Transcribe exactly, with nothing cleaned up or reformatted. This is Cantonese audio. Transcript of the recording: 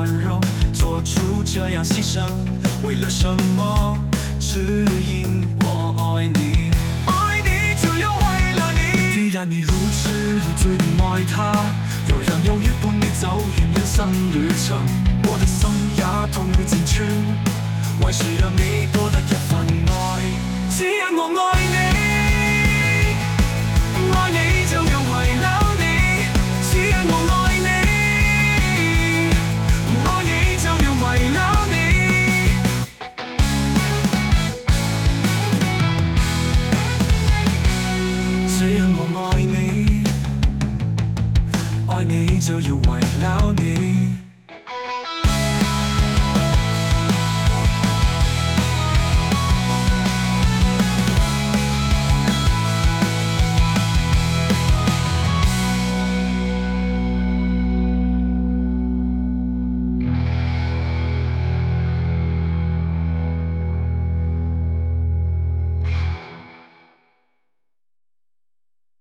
温柔，做出这样牺牲，为了什么？只因我爱你，爱你就要为了你。既然你如此最爱他，又让犹豫伴你走完人生旅程，我的生也痛漸穿，為誰讓你多得一份愛？只因我愛你。